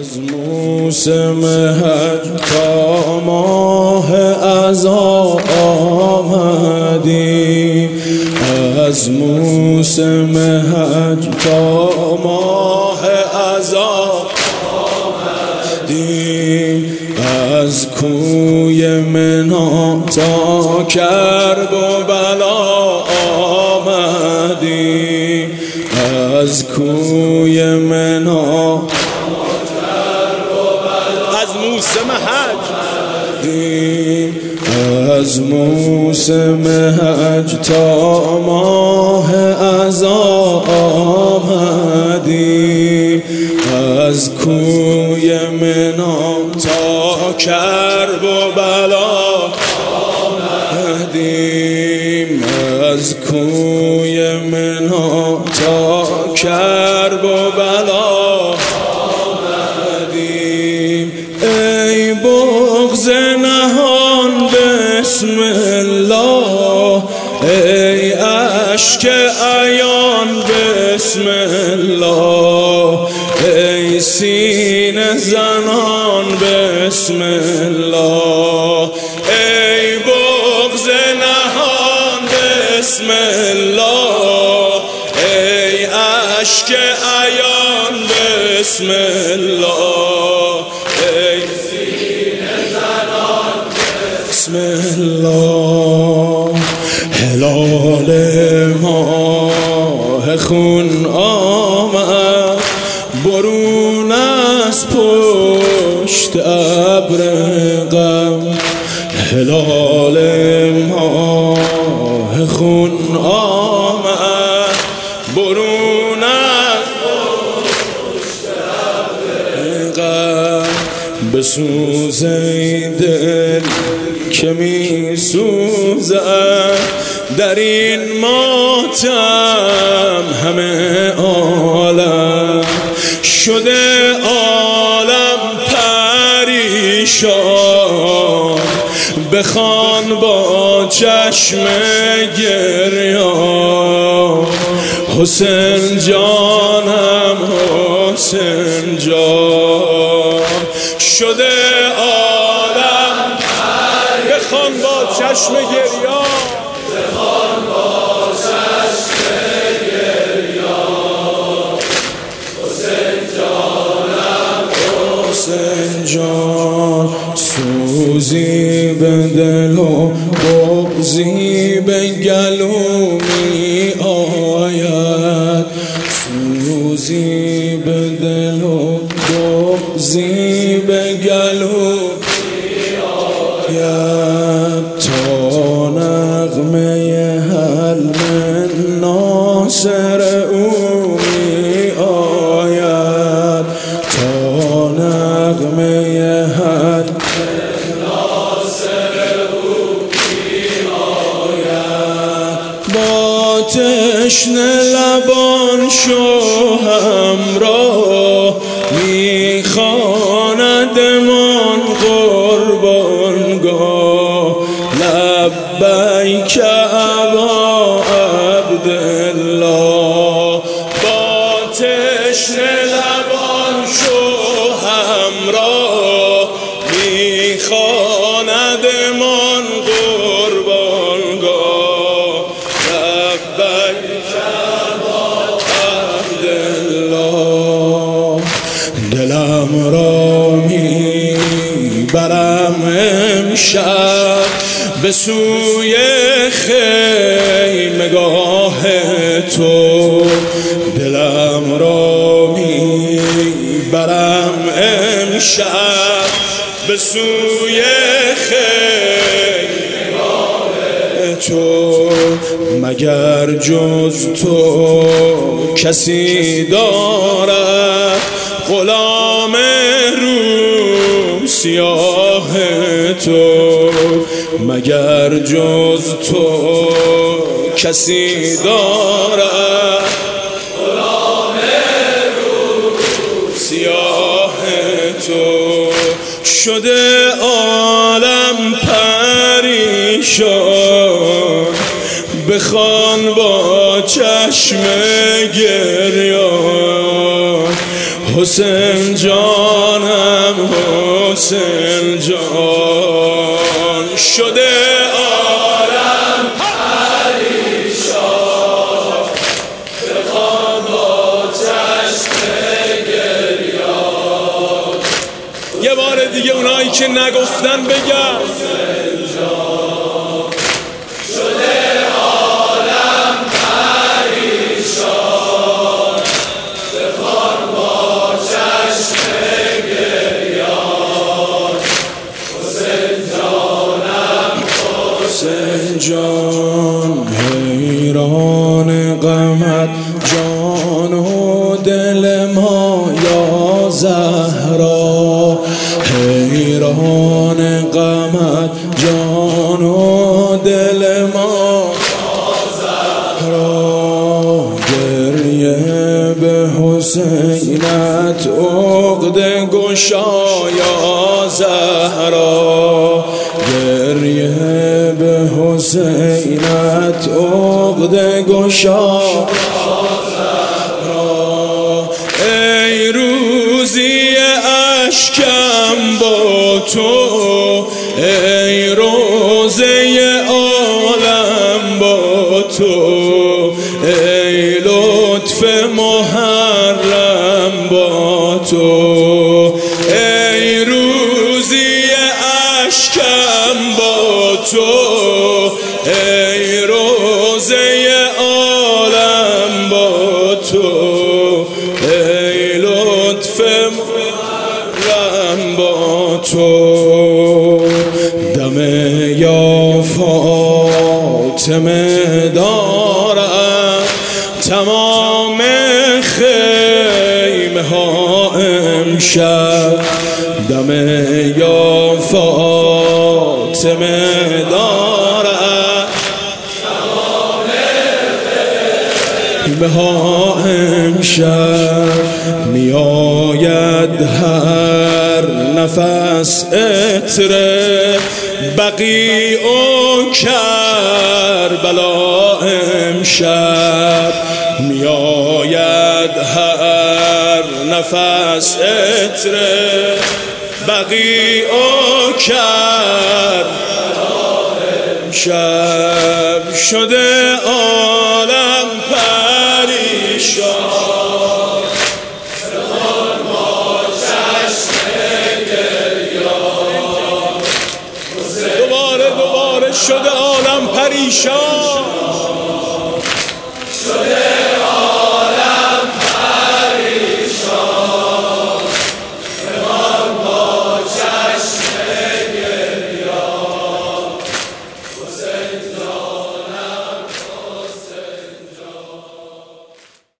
از موسم حج تا ماه عزا آمدیم، از موسم حج تا ماه عزا آمدیم، از کوی منی تا کرب و بلا آمدیم، از کوی منی از موسم حج، از موسم حج تا ماه عزا آمدیم، از کوی منی تا کرب و بلا آمدیم، از کوی منی تا کرب و بلا آمدیم. ای بغض نهان بسم الله، ای اشک عیان بسم الله، ای سینه زنان بسم الله، ای بغض نهان بسم الله، ای اشک عیان بسم الله، ای سینه زنان بسم الله. هلال ماه خون آمد برون از پشت ابر غم، هلال ماه خون آمد برون از پشت ابر غم، بسوزه دل که می سوزد در این ماتم همه عالم، شده عالم پریشان بخوان با چشم گریان، حسین جانم حسین جان، شده عالم بخوان با چشم گریان، بخوان با چشم گریان، حسین جانم حسین جان. سوزی به دل و بغضی به گلو می آید، سوزی به دل و بغضی به گلو می آید، تا نغمه حل من ناصر او می آید، تا نغمه حل ناصر او می آید. با تشنه لبان شو همراه می خواندمان قربانگاه، لبیک ابا عبدالله. با تشنه لبان شو همراه می خواندمان قربانگاه، لبیک ابا عبدالله. دلم را می برم امشب به سوی خیمگاه تو، دلم را می برم امشب به سوی خیمگاه تو، مگر جز تو کسی دارد غلام رو سیاه تو، مگر جز تو کسی دارد غلام رو سیاه تو، شده عالم پریشان بخوان با چشم گریان، حسین جانم حسین جان شده عالم پریشان بخوان با چشم گریان. یه بار دیگه اونایی که نگفتن بگن جان حیران غمت جان و دل ما یا زهرا، حیران غمت جان و دل ما یا زهرا. گریه به حسینت عقد گشا یا زهرا، گریه به حسینت عقد گشا. ای روزی اشکم با تو، ای روزه عالم با تو، ای لطف محرم با تو، ای روزی اشکم با تو، ای روزه عالم با تو، ای لطف محرم با تو. دم یا فاطمه دارم تمام خیمه ها امشب، دم یا فاطمه دارم تمام خیمه ها امشب. میآید هر نفس عطر بقیع و کربلا امشب، میآید هر نفس عطر بقیع و کربلا امشب. شده عالم پریشان